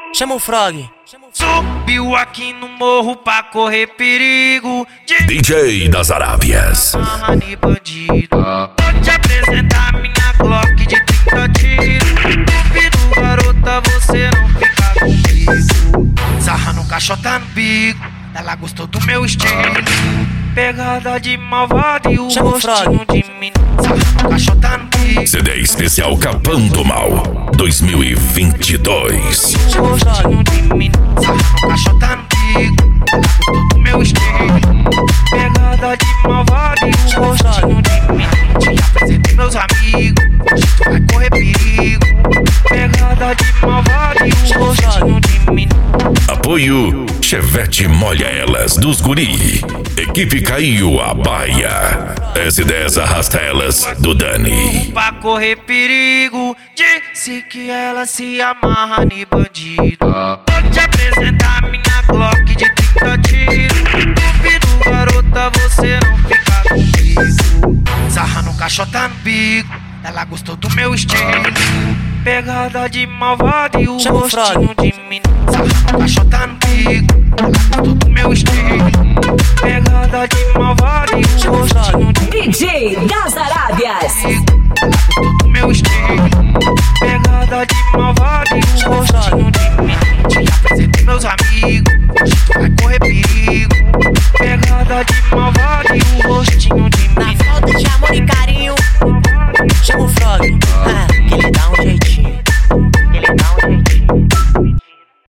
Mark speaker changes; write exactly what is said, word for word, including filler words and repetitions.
Speaker 1: Chama o Frog.
Speaker 2: Subiu aqui no morro pra correr perigo de
Speaker 3: D J das Arábias.
Speaker 2: Mahani bandido. Vou te apresentar minha Glock de trinta tiros. Duvido, garota, você não fica comigo. Sarrando caixota no bico, ela gostou do meu estilo. Pegada de malvado e o
Speaker 1: Chama o
Speaker 2: rostinho
Speaker 1: Frog.
Speaker 2: de menino. Sarrando caixota no bico.
Speaker 3: C D especial Capão do Mal dois mil e vinte e dois.
Speaker 1: Chama o Frog.
Speaker 2: de menino. Sarrando caixota no bico, ela gostou do meu estilo. Pegada de malvado e o rostinho de menino. Te apresentei meus amigos, hoje tu vai correr perigo. Pegada de malvado e o rostinho de menino.
Speaker 3: Apoio Chevette Molha Elas dos Guri. Equipe Caiu a Baia. S dez Arrasta Elas do Dani.
Speaker 2: Pra correr perigo, disse que ela se amarra em bandido. Vou te apresentar minha Glock de trinta tiros. Duvido, garota, você não fica comigo. Sarrando caixota no bico, ela gostou do meu estilo. Pegada de malvado e o
Speaker 1: Chama o Frog.
Speaker 2: rostinho de menino. Sarrando caixota no bico, ela gostou do meu estilo. Pegada de malvado e o
Speaker 1: Chama o Frog.
Speaker 2: rostinho de
Speaker 4: D J das Arábias.
Speaker 2: menino.